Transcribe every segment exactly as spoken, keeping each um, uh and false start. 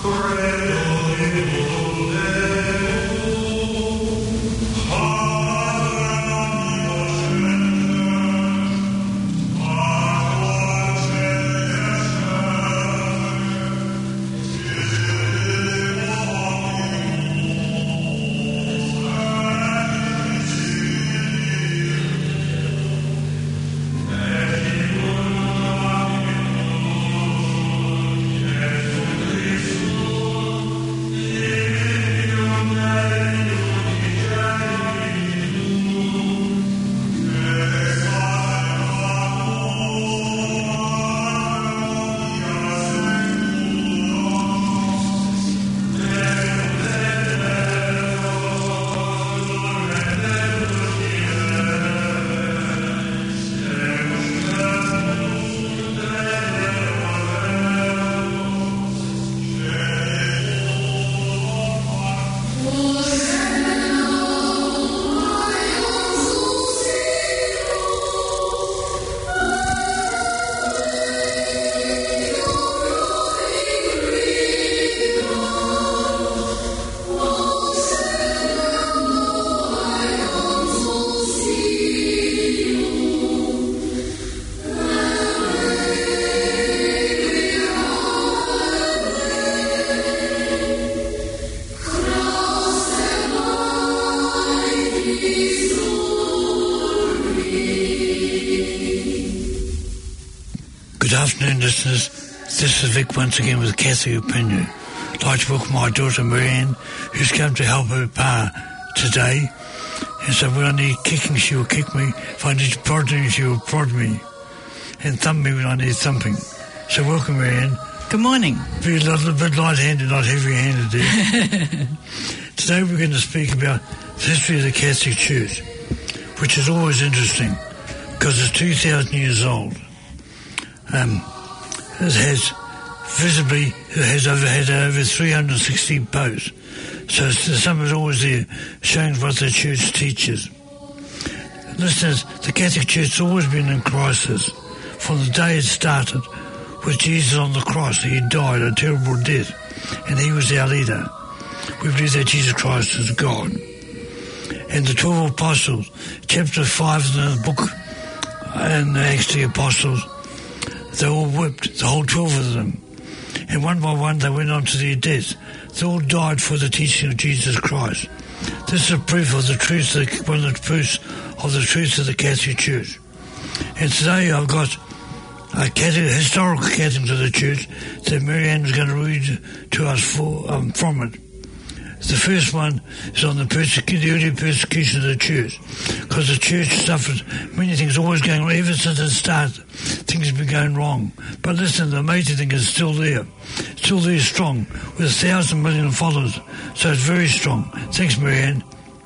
Good afternoon, listeners. This is Vic once again with Catholic Opinion. I'd like to welcome my daughter Marianne, who's come to help her pa today. And so when I need kicking, she will kick me. If I need prodding, she will prod me. And thump me when I need thumping. So welcome, Marianne. Good morning. Be a little bit light-handed, not heavy-handed, dear. Today we're going to speak about the history of the Catholic Church, which is always interesting because it's two thousand years old. Um, it has visibly, it has over, had over three hundred sixty popes. So the sum is always there, showing what the Church teaches. Listeners, the Catholic Church has always been in crisis. From the day it started, with Jesus on the cross, he died a terrible death, and he was our leader. We believe that Jesus Christ is God. And the twelve apostles, chapter five in the book, and the Acts of the Apostles, they all whipped, the whole twelve of them. And one by one they went on to their death. They all died for the teaching of Jesus Christ. This is proof of the truth, one of the proofs of the truth of the Catholic Church. And today I've got a Catholic, historical Catholic of the Church that Marianne is going to read to us for, um, from it. The first one is on the, persecu- the early persecution of the Church, because the Church suffered many things, always going wrong. Ever since it started, things have been going wrong. But listen, the amazing thing is still there. Still there strong, with a thousand million followers. So it's very strong. Thanks, Marianne.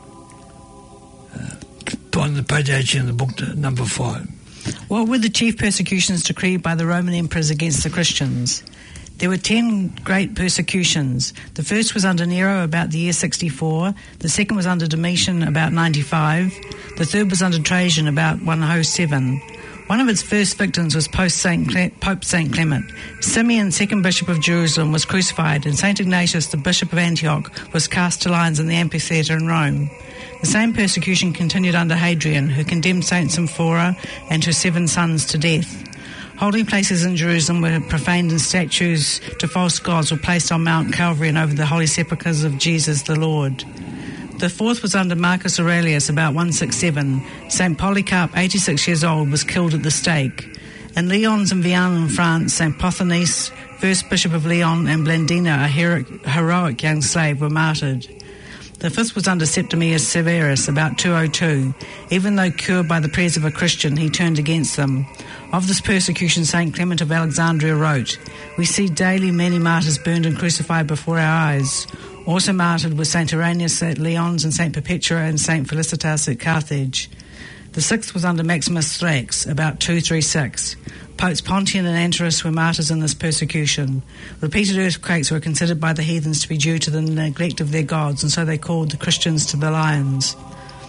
Uh, on the page eighteen in the book, number five. What were the chief persecutions decreed by the Roman emperors against the Christians? There were ten great persecutions. The first was under Nero about the year sixty-four. The second was under Domitian about ninety-five. The third was under Trajan about one oh seven. One of its first victims was Pope Saint Cle- Pope Saint Clement. Simeon, second bishop of Jerusalem, was crucified, and Saint Ignatius, the bishop of Antioch, was cast to lions in the amphitheatre in Rome. The same persecution continued under Hadrian, who condemned Saint Symphora and her seven sons to death. Holy places in Jerusalem were profaned and statues to false gods were placed on Mount Calvary and over the holy sepulchres of Jesus the Lord. The fourth was under Marcus Aurelius, about one sixty-seven. Saint Polycarp, eighty-six years old, was killed at the stake. In Lyons and Vienne in France, Saint Pothinus, first bishop of Lyon, and Blandina, a heroic, heroic young slave, were martyred. The fifth was under Septimius Severus, about two oh two. Even though cured by the prayers of a Christian, he turned against them. Of this persecution, Saint Clement of Alexandria wrote, "We see daily many martyrs burned and crucified before our eyes. Also martyred were Saint Irenaeus at Lyons and Saint Perpetua and Saint Felicitas at Carthage." The sixth was under Maximus Thrax, about two thirty-six. Popes Pontian and Anterus were martyrs in this persecution. Repeated earthquakes were considered by the heathens to be due to the neglect of their gods, and so they called the Christians to the lions.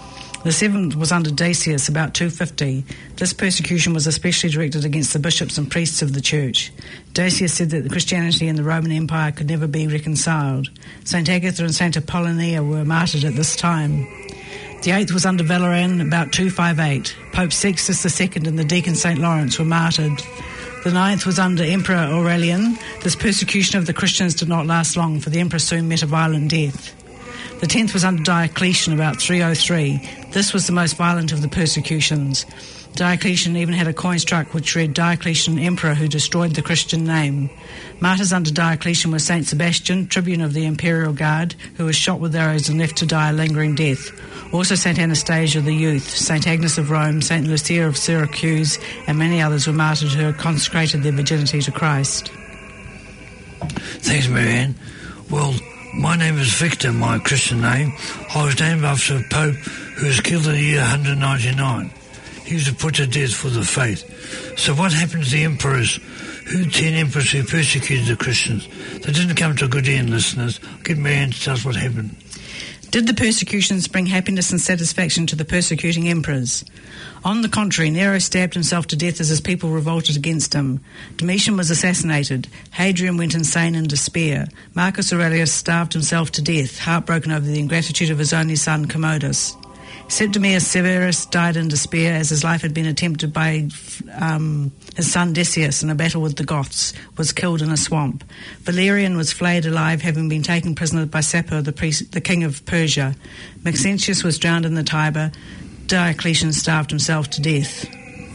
The seventh was under Decius, about two fifty. This persecution was especially directed against the bishops and priests of the church. Decius said that Christianity and the Roman Empire could never be reconciled. Saint Agatha and Saint Apollonia were martyred at this time. The eighth was under Valerian, about two fifty-eight. Pope Sextus the Second and the deacon Saint Lawrence were martyred. The ninth was under Emperor Aurelian. This persecution of the Christians did not last long, for the emperor soon met a violent death. The tenth was under Diocletian, about three oh three. This was the most violent of the persecutions. Diocletian even had a coin struck which read Diocletian Emperor who destroyed the Christian name. Martyrs under Diocletian were Saint Sebastian, tribune of the Imperial Guard, who was shot with arrows and left to die a lingering death. Also Saint Anastasia the Youth, Saint Agnes of Rome, Saint Lucia of Syracuse, and many others were martyred who had consecrated their virginity to Christ. Thanks, Marianne. Well, my name is Victor, my Christian name. I was named after a pope who was killed in the year one ninety-nine. He was put to death for the faith. So what happened to the emperors? Who ten emperors who persecuted the Christians? They didn't come to a good end, listeners. I'll get Marianne to tell us what happened. Did the persecutions bring happiness and satisfaction to the persecuting emperors? On the contrary, Nero stabbed himself to death as his people revolted against him. Domitian was assassinated. Hadrian went insane in despair. Marcus Aurelius starved himself to death, heartbroken over the ingratitude of his only son, Commodus. Septimius Severus died in despair as his life had been attempted by um, his son Decius in a battle with the Goths, was killed in a swamp. Valerian was flayed alive, having been taken prisoner by Sapor, the, priest, the king of Persia. Maxentius was drowned in the Tiber. Diocletian starved himself to death.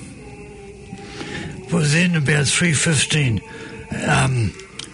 Well, then about three fifteen, um,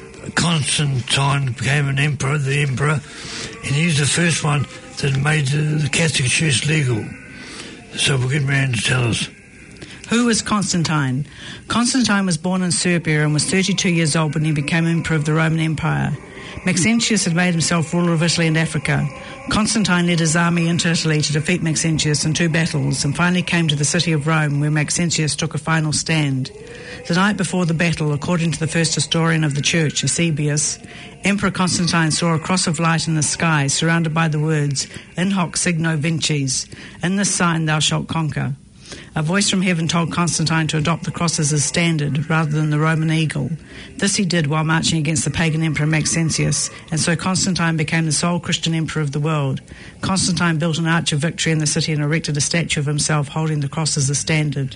Constantine became an emperor, the emperor, and he was the first one that made the Catholic Church legal. So we'll get Marianne to tell us. Who was Constantine? Constantine was born in Serbia and was thirty-two years old when he became emperor of the Roman Empire. Maxentius had made himself ruler of Italy and Africa. Constantine led his army into Italy to defeat Maxentius in two battles and finally came to the city of Rome, where Maxentius took a final stand. The night before the battle, according to the first historian of the church, Eusebius, Emperor Constantine saw a cross of light in the sky surrounded by the words, In hoc signo vinces, in this sign thou shalt conquer. A voice from heaven told Constantine to adopt the cross as his standard rather than the Roman eagle. This he did while marching against the pagan emperor Maxentius, and so Constantine became the sole Christian emperor of the world. Constantine built an arch of victory in the city and erected a statue of himself holding the cross as a standard.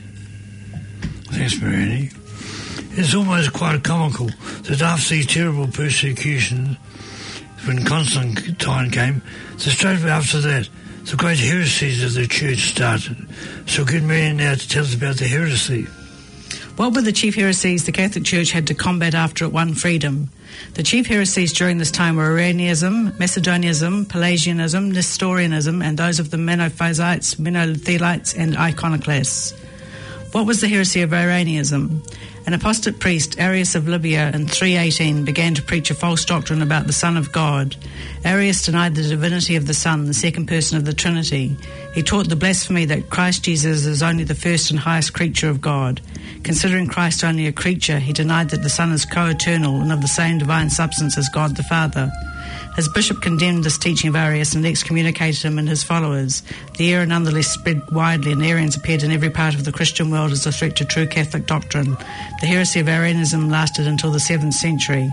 Thanks, Marianne. It's almost quite comical that after these terrible persecutions, when Constantine came, so straight after that, the great heresies of the church started. So get Marianne now to tell us about the heresy. What were the chief heresies the Catholic Church had to combat after it won freedom? The chief heresies during this time were Arianism, Macedonianism, Pelagianism, Nestorianism, and those of the Monophysites, Monothelites, and Iconoclasts. What was the heresy of Arianism? An apostate priest, Arius of Libya, in three eighteen began to preach a false doctrine about the Son of God. Arius denied the divinity of the Son, the second person of the Trinity. He taught the blasphemy that Christ Jesus is only the first and highest creature of God. Considering Christ only a creature, he denied that the Son is co-eternal and of the same divine substance as God the Father. His bishop condemned this teaching of Arius and excommunicated him and his followers. The error nonetheless spread widely, and Arians appeared in every part of the Christian world as a threat to true Catholic doctrine. The heresy of Arianism lasted until the seventh century.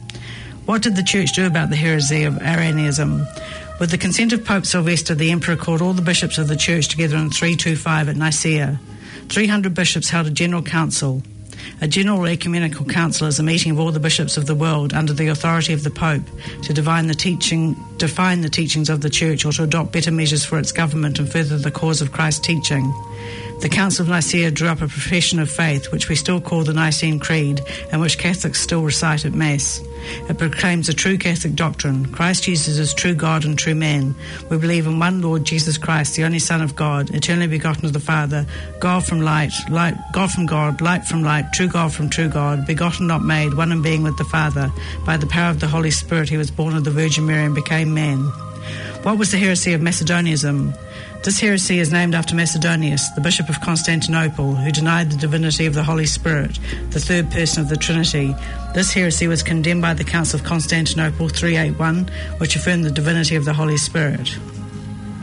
What did the Church do about the heresy of Arianism? With the consent of Pope Sylvester, the Emperor called all the bishops of the Church together in three twenty-five at Nicaea. three hundred bishops held a general council. A general ecumenical council is a meeting of all the bishops of the world under the authority of the Pope to define the teaching, define the teachings of the Church or to adopt better measures for its government and further the cause of Christ's teaching. The Council of Nicaea drew up a profession of faith, which we still call the Nicene Creed, and which Catholics still recite at Mass. It proclaims a true Catholic doctrine. Christ Jesus is true God and true man. We believe in one Lord Jesus Christ, the only Son of God, eternally begotten of the Father, God from light, light, God from God, light from light, true God from true God, begotten not made, one in being with the Father. By the power of the Holy Spirit he was born of the Virgin Mary and became man. What was the heresy of Macedonianism? This heresy is named after Macedonius, the Bishop of Constantinople, who denied the divinity of the Holy Spirit, the third person of the Trinity. This heresy was condemned by the Council of Constantinople three eighty-one, which affirmed the divinity of the Holy Spirit.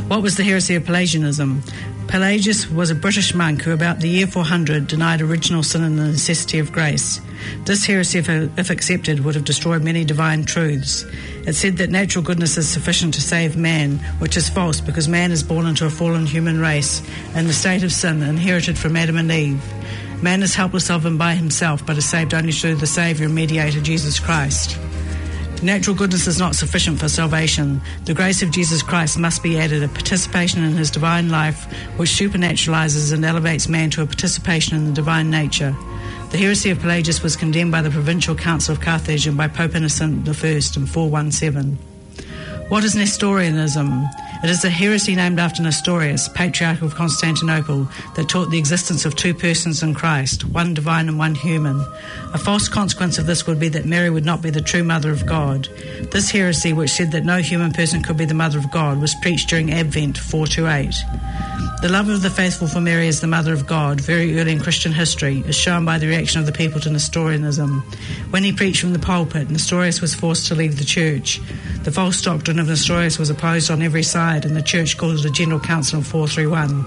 What was the heresy of Pelagianism? Pelagius was a British monk who about the year four hundred denied original sin and the necessity of grace. This heresy, if, if accepted, would have destroyed many divine truths. It said that natural goodness is sufficient to save man, which is false because man is born into a fallen human race in the state of sin inherited from Adam and Eve. Man is helpless of and by himself, but is saved only through the Saviour and Mediator, Jesus Christ. Natural goodness is not sufficient for salvation. The grace of Jesus Christ must be added, a participation in his divine life, which supernaturalizes and elevates man to a participation in the divine nature. The heresy of Pelagius was condemned by the Provincial Council of Carthage and by Pope Innocent the First in four seventeen. What is Nestorianism? It is a heresy named after Nestorius, Patriarch of Constantinople, that taught the existence of two persons in Christ, one divine and one human. A false consequence of this would be that Mary would not be the true mother of God. This heresy, which said that no human person could be the mother of God, was preached during Advent four twenty-eight. The love of the faithful for Mary as the mother of God, very early in Christian history, is shown by the reaction of the people to Nestorianism. When he preached from the pulpit, Nestorius was forced to leave the church. The false doctrine of Nestorius was opposed on every side, and the church called it a General Council of four thirty-one.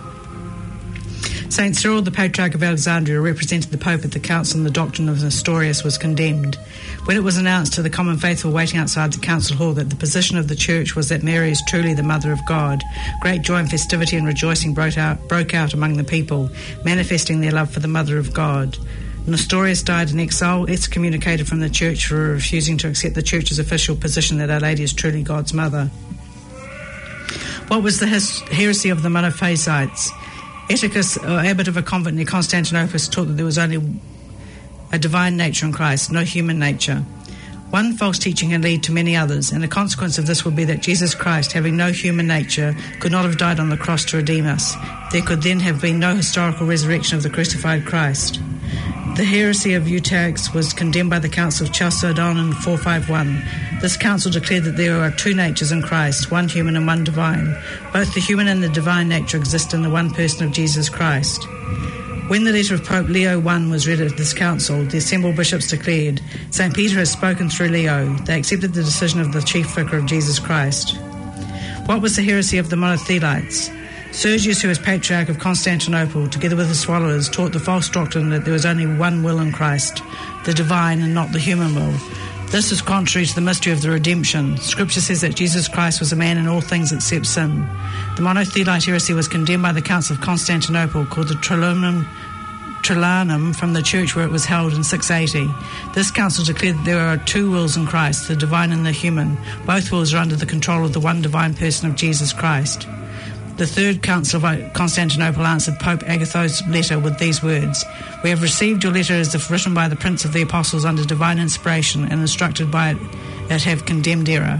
Saint Cyril, the Patriarch of Alexandria, represented the Pope at the council, and the doctrine of Nestorius was condemned. When it was announced to the common faithful waiting outside the council hall that the position of the church was that Mary is truly the Mother of God, great joy and festivity and rejoicing broke out, broke out among the people, manifesting their love for the Mother of God. Nestorius died in exile, excommunicated from the church for refusing to accept the church's official position that Our Lady is truly God's mother. What was the heresy of the Monophysites? Ethicus, or abbot of a convent near Constantinople, taught that there was only a divine nature in Christ, no human nature. One false teaching can lead to many others, and the consequence of this would be that Jesus Christ, having no human nature, could not have died on the cross to redeem us. There could then have been no historical resurrection of the crucified Christ. The heresy of Eutyches was condemned by the Council of Chalcedon in four fifty-one. This council declared that there are two natures in Christ, one human and one divine. Both the human and the divine nature exist in the one person of Jesus Christ. When the letter of Pope Leo the First was read at this council, the assembled bishops declared, Saint Peter has spoken through Leo. They accepted the decision of the chief vicar of Jesus Christ. What was the heresy of the Monothelites? Sergius, who was Patriarch of Constantinople, together with his followers, taught the false doctrine that there was only one will in Christ, the divine and not the human will. This is contrary to the mystery of the redemption. Scripture says that Jesus Christ was a man in all things except sin. The Monothelite heresy was condemned by the Council of Constantinople, called the Trilanum, Trilanum, from the church where it was held in six eighty. This council declared that there are two wills in Christ, the divine and the human. Both wills are under the control of the one divine person of Jesus Christ. The Third Council of Constantinople answered Pope Agathos's letter with these words, We have received your letter as if written by the Prince of the Apostles under divine inspiration and instructed by it that have condemned error.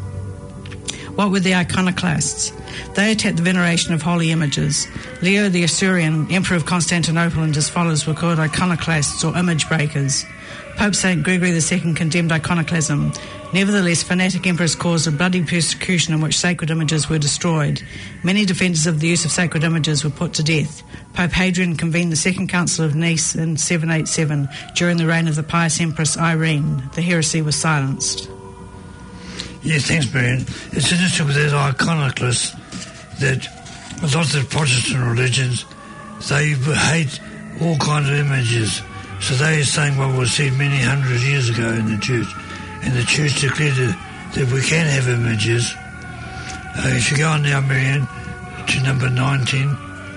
What were the iconoclasts? They attacked the veneration of holy images. Leo the Isaurian, Emperor of Constantinople, and his followers were called iconoclasts or image breakers. Pope Saint Gregory the Second condemned iconoclasm. Nevertheless, fanatic emperors caused a bloody persecution in which sacred images were destroyed. Many defenders of the use of sacred images were put to death. Pope Hadrian convened the Second Council of Nice in seven eighty-seven during the reign of the pious Empress Irene. The heresy was silenced. Yes, thanks, Brian. It's interesting with those iconoclasts that lots of Protestant religions, they hate all kinds of images. So they are saying what was said many hundred years ago in the church. And the church declared that we can have images. Uh, if you go on now, Marianne, to number nineteen,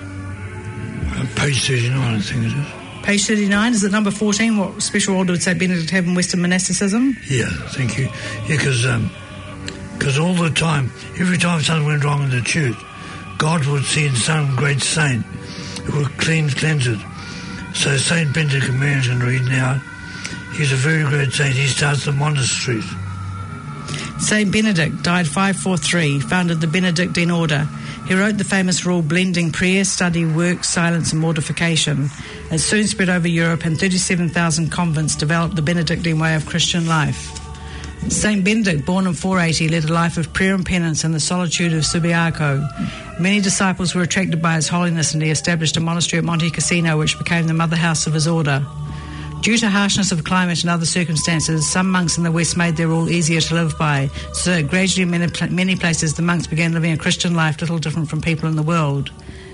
uh, page thirty-nine, I think it is. Page thirty-nine, is it number fourteen? What special order would Saint Benedict have in Western monasticism? Yeah, thank you. Yeah, because um, all the time, every time something went wrong in the church, God would send some great saint who would cleanse, cleanse it. So Saint Benedict, Marianne can read now. He's a very great saint. He starts the monasteries. Saint Benedict died five forty-three, founded the Benedictine order. He wrote the famous rule blending prayer, study, work, silence and mortification. It soon spread over Europe, and thirty-seven thousand convents developed the Benedictine way of Christian life. Saint Benedict, born in four eighty, led a life of prayer and penance in the solitude of Subiaco. Many disciples were attracted by his holiness, and he established a monastery at Monte Cassino, which became the mother house of his order. Due to harshness of climate and other circumstances, some monks in the West made their rule easier to live by, so that gradually in many, many places the monks began living a Christian life little different from people in the world.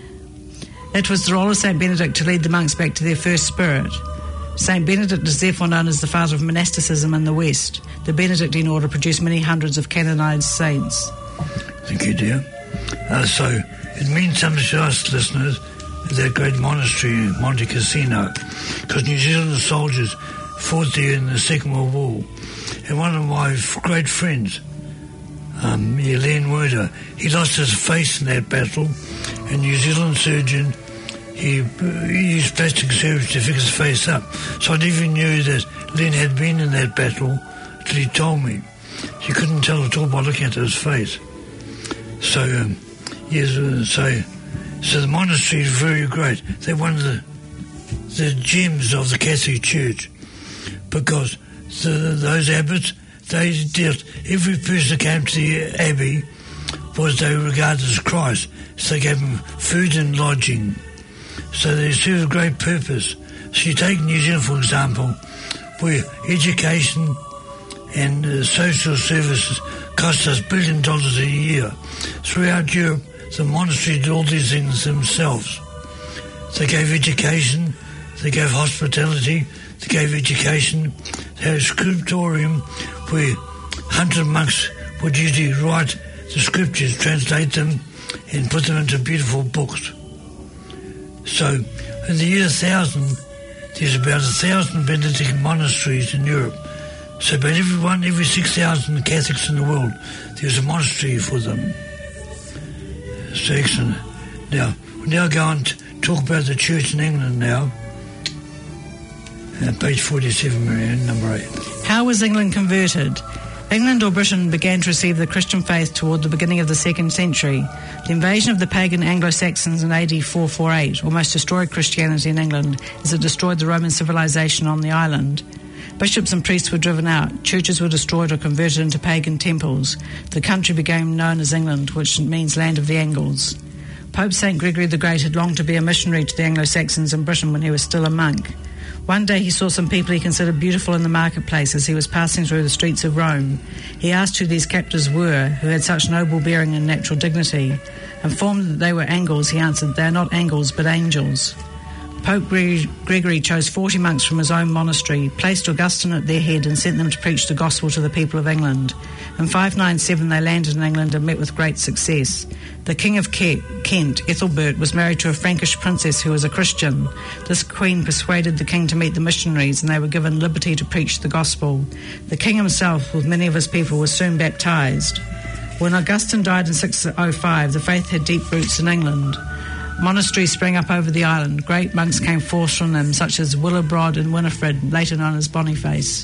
It was the role of Saint Benedict to lead the monks back to their first spirit. Saint Benedict is therefore known as the father of monasticism in the West. The Benedictine order produced many hundreds of canonised saints. Thank you, dear. Uh, so, it means something to us, listeners, that great monastery in Monte Cassino, because New Zealand soldiers fought there in the Second World War. And one of my f- great friends, um, Len Werder, he lost his face in that battle. A New Zealand surgeon, he, he used plastic surgery to fix his face up. So I never even knew that Len had been in that battle until he told me. You couldn't tell at all by looking at his face. So, um, yes, uh, so... So the monastery is very great. They're one of the, the gems of the Catholic Church, because the, those abbots, they dealt, every person that came to the abbey was they regarded as Christ. So they gave them food and lodging. So they serve a great purpose. So you take New Zealand, for example, where education and uh, social services cost us billion dollars a year. Throughout Europe, the monastery did all these things themselves. They gave education, they gave hospitality, they gave education. They had a scriptorium where hundred monks would usually write the scriptures, translate them, and put them into beautiful books. So, in the year one thousand, there's about a thousand Benedictine monasteries in Europe. So about every one, every six thousand Catholics in the world, there's a monastery for them. So excellent. Now, we'll now go on to talk about the church in England now. Uh, page forty-seven, Marianne, number eight. How was England converted? England or Britain began to receive the Christian faith toward the beginning of the second century. The invasion of the pagan Anglo-Saxons in A D four forty-eight almost destroyed Christianity in England, as it destroyed the Roman civilization on the island. Bishops and priests were driven out, churches were destroyed or converted into pagan temples. The country became known as England, which means land of the Angles. Pope Saint Gregory the Great had longed to be a missionary to the Anglo-Saxons in Britain when he was still a monk. One day he saw some people he considered beautiful in the marketplace as he was passing through the streets of Rome. He asked who these captives were, who had such noble bearing and natural dignity. Informed that they were Angles, he answered, "They are not Angles, but angels." Pope Gregory chose forty monks from his own monastery, placed Augustine at their head and sent them to preach the gospel to the people of England. In five ninety-seven they landed in England and met with great success. The King of Kent, Ethelbert, was married to a Frankish princess who was a Christian. This queen persuaded the king to meet the missionaries, and they were given liberty to preach the gospel. The king himself, with many of his people, was soon baptised. When Augustine died in six oh five, the faith had deep roots in England. Monasteries sprang up over the island. Great monks came forth from them, such as Willibrord and Winifred, later known as Boniface.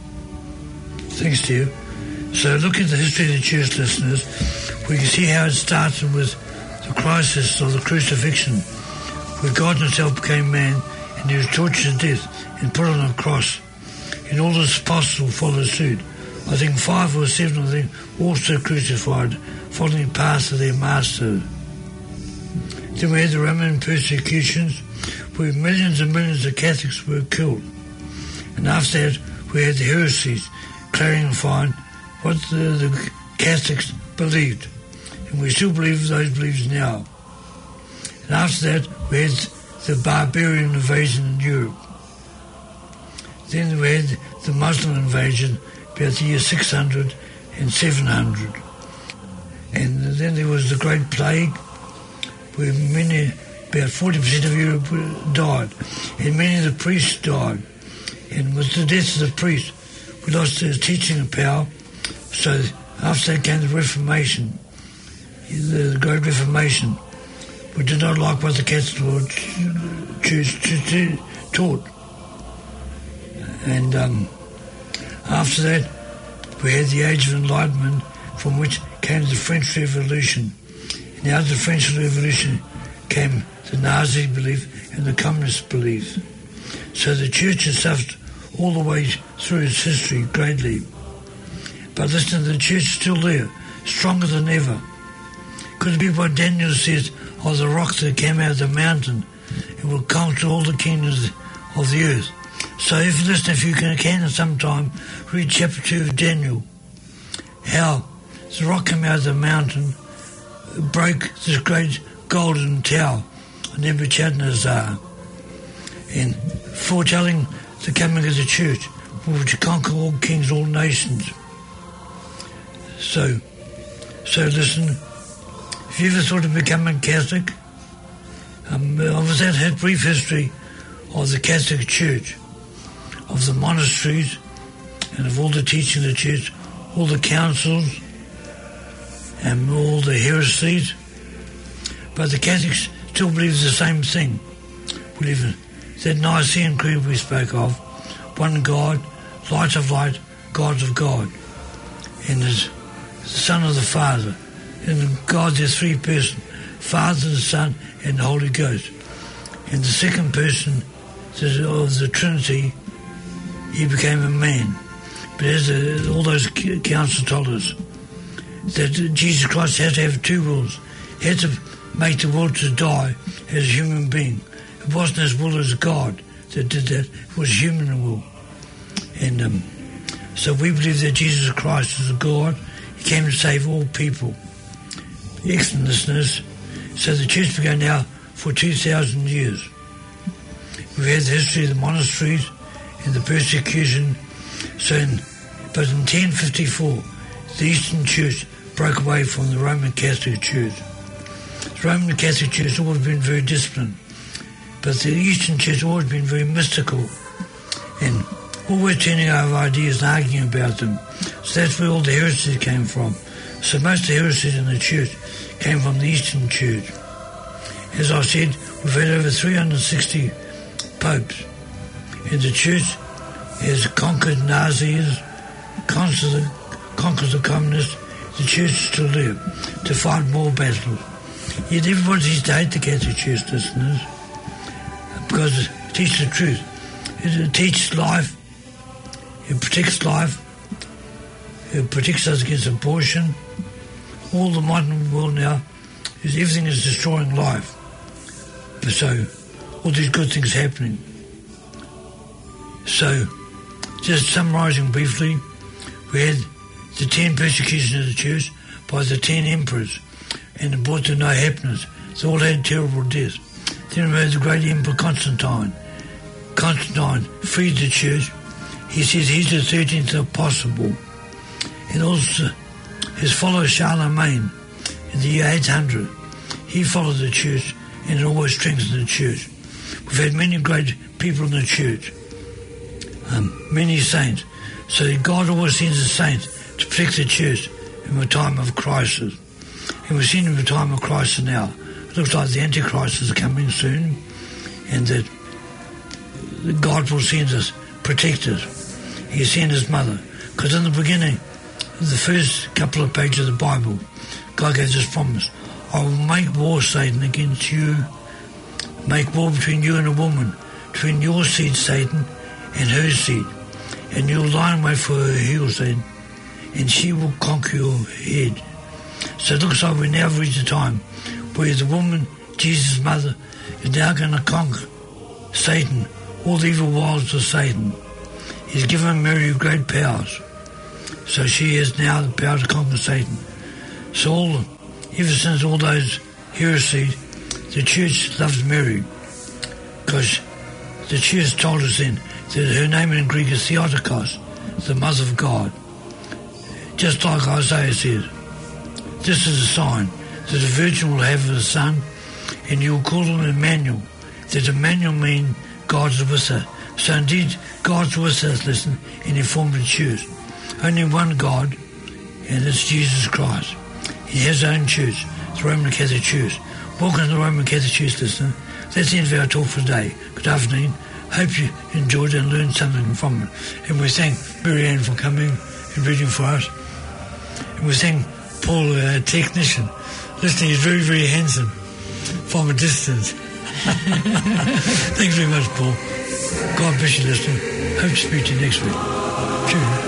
Thanks to you. So look at the history of the church, listeners. We can see how it started with the crisis of the crucifixion, where God himself became man and he was tortured to death and put on a cross. And all his apostles followed suit. I think five or seven of them also crucified, following the path of their master. Then we had the Roman persecutions, where millions and millions of Catholics were killed. And after that, we had the heresies, clarifying what the, the Catholics believed. And we still believe those beliefs now. And after that, we had the barbarian invasion in Europe. Then we had the Muslim invasion about the year six hundred and seven hundred. And then there was the Great Plague, where many, about forty percent of Europe died, and many of the priests died. And with the death of the priests, we lost their teaching power. So after that came the Reformation, the Great Reformation. We did not like what the Catholic Church taught. And um, after that, we had the Age of Enlightenment, from which came the French Revolution. And out of the French Revolution came the Nazi belief and the Communist belief. So the Church has suffered all the way through its history greatly. But listen, the Church is still there, stronger than ever. Could it be what Daniel says of the rock that came out of the mountain? It will conquer all the kingdoms of the earth. So if listen, if you can, can sometime read chapter two of Daniel, how the rock came out of the mountain, broke this great golden tower on Nebuchadnezzar, and foretelling the coming of the church, which will conquer all kings, all nations. So, so listen, if you ever thought of becoming Catholic, um, I was at a brief history of the Catholic Church, of the monasteries, and of all the teaching of the church, all the councils, and all the heresies. But the Catholics still believe the same thing. Believe in that Nicene Creed we spoke of, one God, light of light, God of God, and the Son of the Father. And God, there's three persons, Father, the Son, and the Holy Ghost. And the second person of the Trinity, he became a man. But as the, all those councils told us, that Jesus Christ had to have two wills. He had to make the will to die as a human being. It wasn't his will as God that did that. It was human will. And um, so we believe that Jesus Christ is a God. He came to save all people. Excellent listeners. So the church began now for two thousand years. We've had the history of the monasteries and the persecution. So in, but in ten fifty-four, the Eastern Church broke away from the Roman Catholic Church. The Roman Catholic Church has always been very disciplined, but the Eastern Church has always been very mystical and always turning over ideas and arguing about them. So that's where all the heresies came from. So most of the heresies in the church came from the Eastern Church. As I said, we've had over three hundred sixty popes, and the church has conquered Nazis, conquered the, conquered the communists. The church is still there to fight more battles. Yet everybody seems to hate the Catholic Church, listeners, because it teaches the truth. It teaches life. It protects life. It protects us against abortion. All the modern world now is everything is destroying life. So all these good things happening. So just summarising briefly, we had the ten persecutions of the church by the ten emperors, and it brought them no happiness. They all had terrible deaths. Then we had the great Emperor Constantine. Constantine freed the church. He says he's the thirteenth apostle. And also his follower Charlemagne in the year eight hundred. He followed the church and it always strengthened the church. We've had many great people in the church, um, many saints. So God always sends a saint to protect the church in a time of crisis. And we're seeing in the time of crisis now. It looks like the Antichrist is coming soon, and that God will send us protectors. He sent his mother. Because in the beginning, the first couple of pages of the Bible, God gave this promise: I will make war, Satan, against you. Make war between you and a woman, between your seed, Satan, and her seed. And you'll lie in wait for her heel, Satan, and she will conquer your head. So it looks like we now have reached a time where the woman, Jesus' mother, is now going to conquer Satan, all the evil wiles of Satan. He's given Mary great powers. So she has now the power to conquer Satan. So all, ever since all those heresies, the church loves Mary, because the church told us then that her name in Greek is Theotokos, the Mother of God. Just like Isaiah said, this is a sign that the virgin will have a son, and you will call him Emmanuel. That Emmanuel means God's with us. So indeed, God's with us, listen, in the form of the church. Only one God, and it's Jesus Christ. He has his own church, the Roman Catholic Church. Welcome to the Roman Catholic Church, listener. That's the end of our talk for today. Good afternoon. Hope you enjoyed it and learned something from it. And we thank Mary Ann for coming and reading for us. And we thank Paul, our technician. Listening, he's very, very handsome from a distance. Thanks very much, Paul. God bless you, listener. Hope to speak to you next week. Cheers.